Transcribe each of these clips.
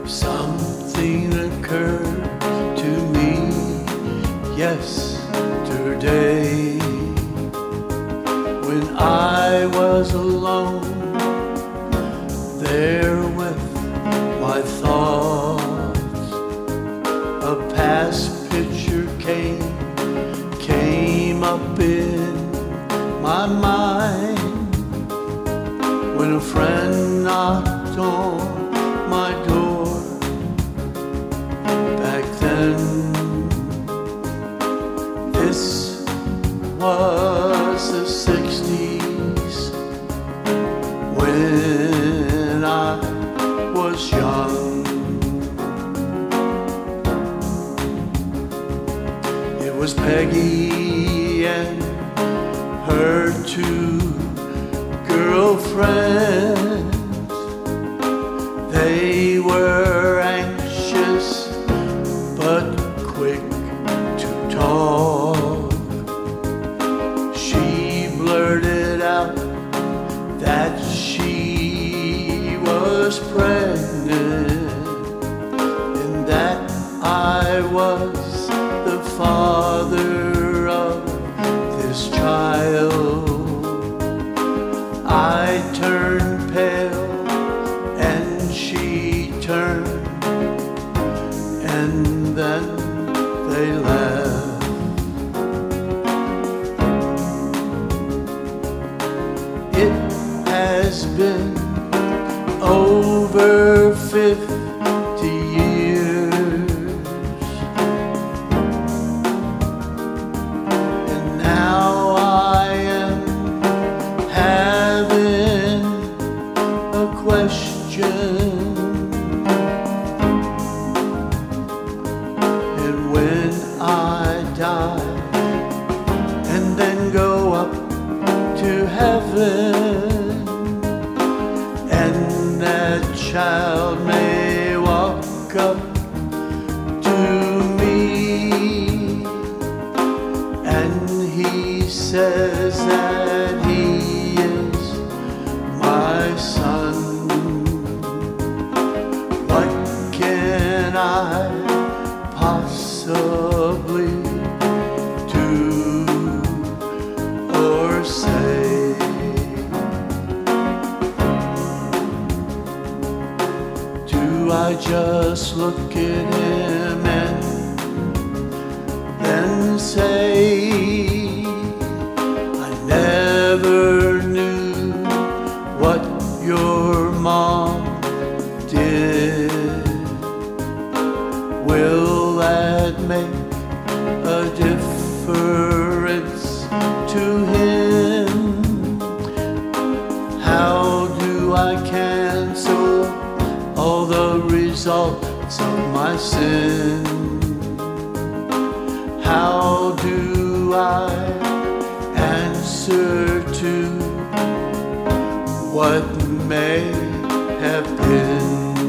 Something occurred to me yesterday when I was alone there with my thoughts. A past picture came up in my mind when a friend knocked on my door back then. This was the 60s when I was young. It was Peggy and her two girlfriends. They were anxious but quick to talk. She blurted out that she was pregnant and that I was the father of this child. I turned pale and she turned, and then they left. It has been over 50 years, and now I am having a question. And when I die and then go up to heaven, and that child may walk up to me and he says that he is my son, what can I possibly do or say? Do I just look at him and then say, I never knew what your mom did? Will that make a difference to him? How do I cancel all the results of my sin? How do I answer to what may have been?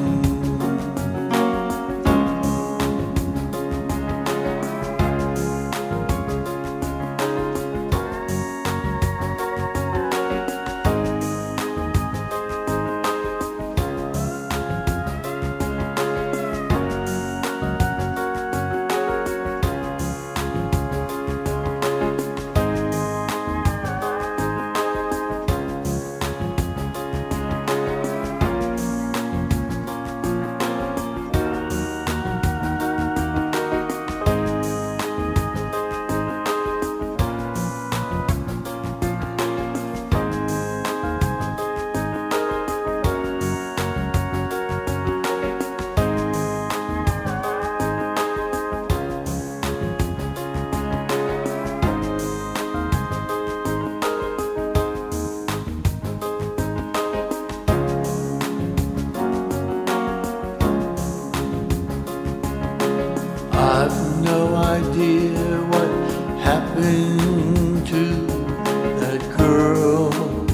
I've no idea what happened to that girl.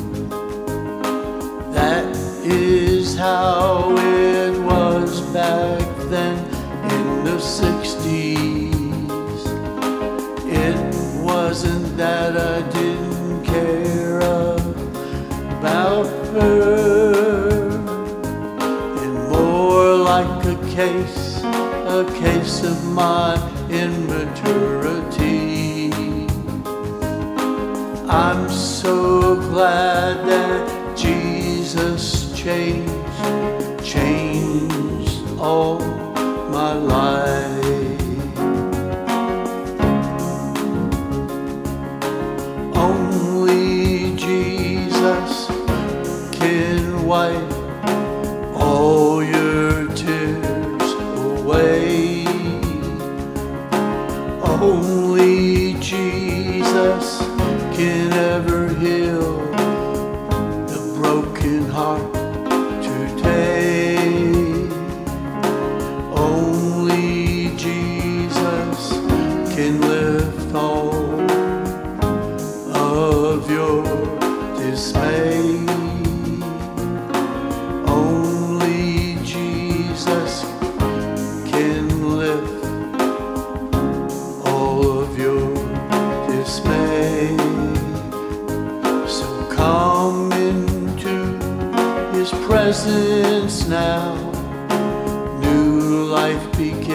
That is how it was back then in the 60s. It wasn't that I didn't care about her, and more like a case of my immaturity. I'm so glad that Jesus changed all my life. Only Jesus can wipe all your tears away. Only Jesus can ever heal the broken heart today. Only Jesus can lift all of your dismay. Only Jesus can lift all of your dismay. So come into His presence now. New life begins.